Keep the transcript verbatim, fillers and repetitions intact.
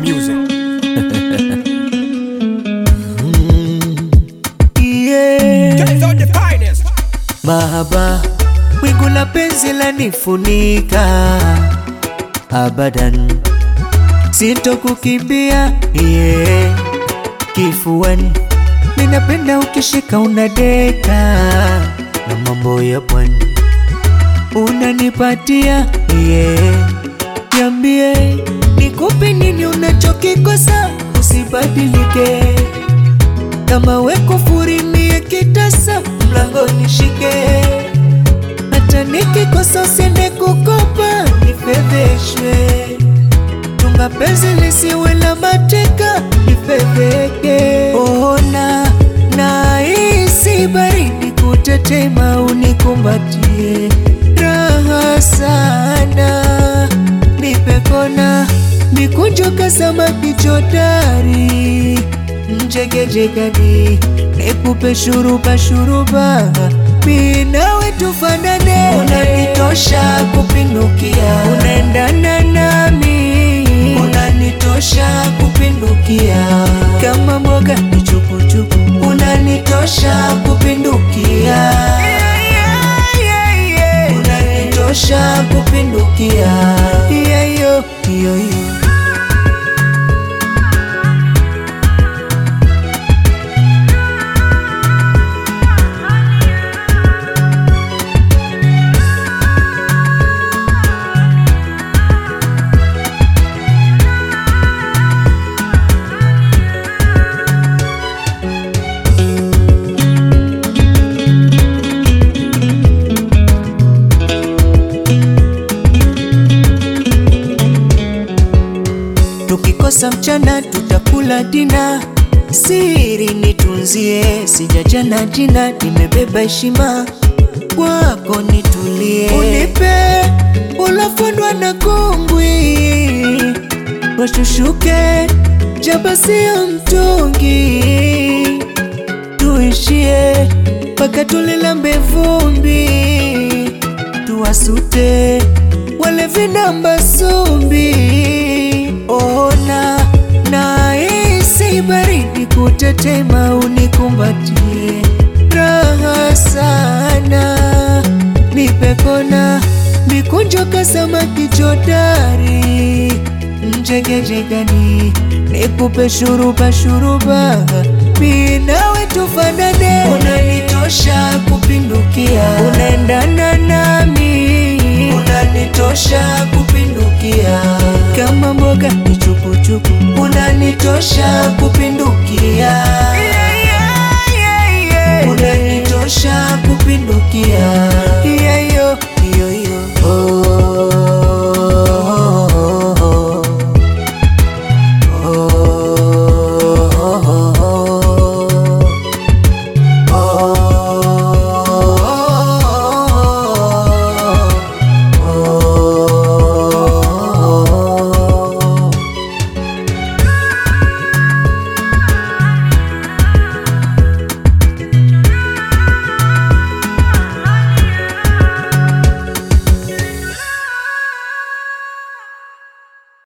music. Yeah. Guys are the finest. Mahaba, wingu la penzi lanifunika abadan, sitokukimbia yeah. Kifuani minapenda ukishika unadeka, na mambo ya pwani unanipatia yeah. Niambie nikupe nini unachokikosa, usibadilike. Kama weko furimie kitasa, mlango nishike. Hata nikikosa usiende kukopa, nifedheshwe. Tunga penzi lisiwe la mateka, nifedheke. Ona na isi baridi kutetema, unikumbatie. Raha sana nipe kona, mikunjo kasama kichotari. Mjegejegani nikupe shuruba shuruba, minawe tufanane. Unanitosha kupindukia, unaendana nami. Unanitosha kupindukia, kama mboga ni chukuchuku. Unanitosha kupindukia, unanitosha kupindukia. Yeah, yo, yo, yo. Tukikosa mchana tutakula dina, siri nitunzie. Sijajana jina, nimebeba heshima kwako, nitulie. Unipe ulofundwa na kongwi, washushuke jaba sio mtungi. Tuishie paka tulilambe vumbi, tuwasute wale vinamba sumbi. Ona na isi baridi kutetema, unikumbatie. Raha sana nipe kona, mikunjo kasama kichotari. Mjegejegani nikupe shuruba shuruba, minawe tufanane. Unanitosha kupindukia, unaendana nami. Unanitosha kupindukia, kama mboga ni chukuchuku. Unanitosha kupindukia, unanitosha kupindukia.